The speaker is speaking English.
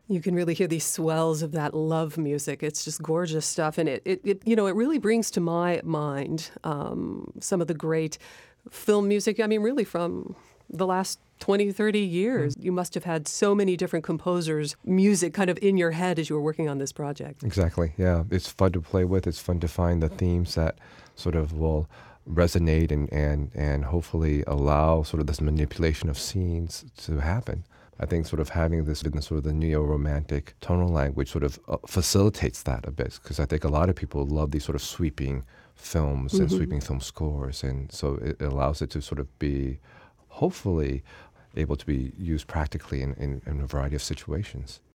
You can really hear these swells of that love music. It's just gorgeous stuff. And it really brings to my mind some of the great film music, I mean, really from the last 20, 30 years. You must have had so many different composers' music kind of in your head as you were working on this project. Exactly, yeah. It's fun to play with. It's fun to find the themes that sort of will resonate and hopefully allow sort of this manipulation of scenes to happen. I think sort of having this in the sort of the neo-romantic tonal language sort of facilitates that a bit, because I think a lot of people love these sort of sweeping films and sweeping film scores, and so it allows it to sort of be hopefully able to be used practically in a variety of situations.